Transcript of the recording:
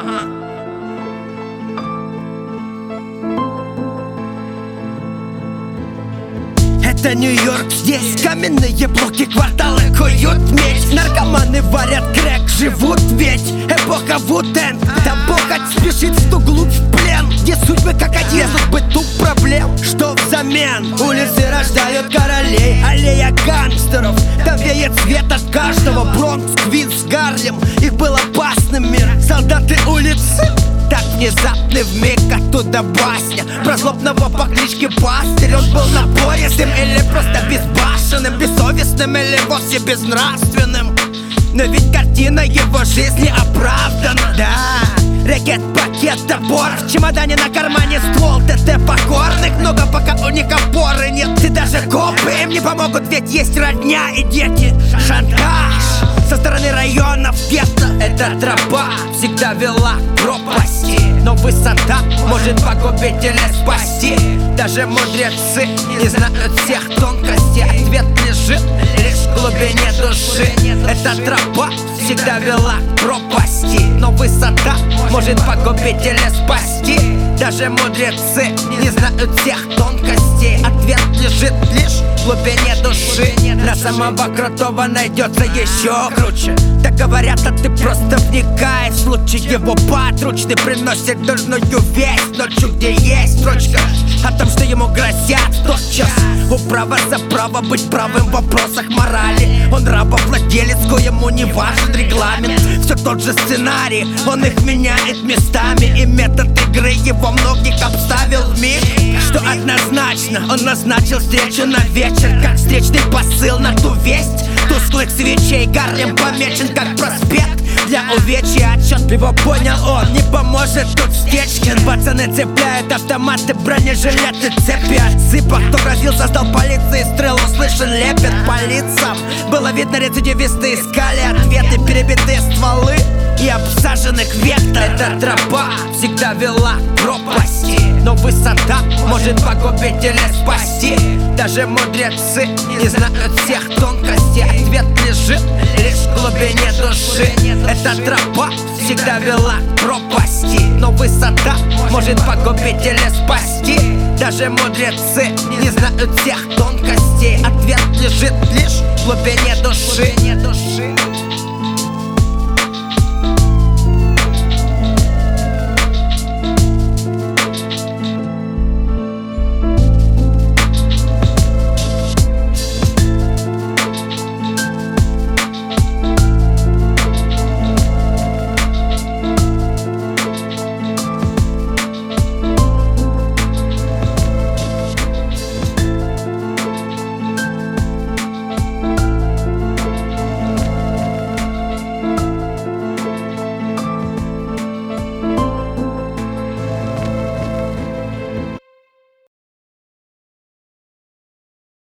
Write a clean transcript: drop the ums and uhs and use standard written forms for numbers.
Это Нью-Йорк, здесь каменные блоки, кварталы куют медь. Наркоманы варят крэк, живут ведь эпоха Ву-Тэнг. Там похоть спешит в ту глубь в плен, где судьбы как один, быту проблем. Что взамен? Улицы рождают королей, аллея гангстеров. Там веет свет от каждого, Бронкс, Квинс, Гарлем. Их был опасным мир, солдаты улицы. Так внезапный вмиг, оттуда басня про злобного по кличке Пастырь. Он был напористым или просто безбашенным, бессовестным или вовсе безнравственным. Но ведь картина его жизни оправдана. Да, ракет, пакет, топор, в чемодане на кармане ствол. ТТ покорных, много пока у них опоры нет. И даже копы им не помогут, ведь есть родня и дети. Шантаж со стороны районов гетто. Эта тропа всегда вела к пропасти, но высота может погубить или спасти. Даже мудрецы не знают всех тонкостей. Ответ лежит лишь в глубине души. Эта тропа всегда вела к пропасти, но высота может погубить или спасти. Даже мудрецы не знают всех тонкостей. Ответ лежит лишь в глубине души. На самого крутого найдется еще круче. Так говорят, а ты просто вникай. В случае его подручный приносит дурную весть ночью, где есть строчка о том, что ему грозят тотчас. Управа за право быть правым в вопросах морали. Он рабовладелец, коему не важен регламент. Все тот же сценарий, он их меняет местами. И метод игры его многих обставил в миг. Что однозначно, он назначил встречу на вечер, как встречный посыл на ту весть. Тусклых свечей Гарлем помечен как проспект для увечья. Отчетливо понял он, не поможет тут стечкин. Пацаны цепляют автоматы, бронежилеты, цепи от зыпа. Кто грозил, создал полиции стрел, услышан лепет по лицам. Было видно, рецидивисты искали ответы, перебитые стволы и обсаженных вектор. Эта тропа всегда вела к пропасти, но высота может погубить или спасти. Даже мудрецы не знают всех тонкостей. Ответ лежит лишь в глубине души. Эта тропа всегда вела к пропасти, но высота может погубить или спасти. Даже мудрецы не знают всех тонкостей. Ответ лежит лишь в глубине души.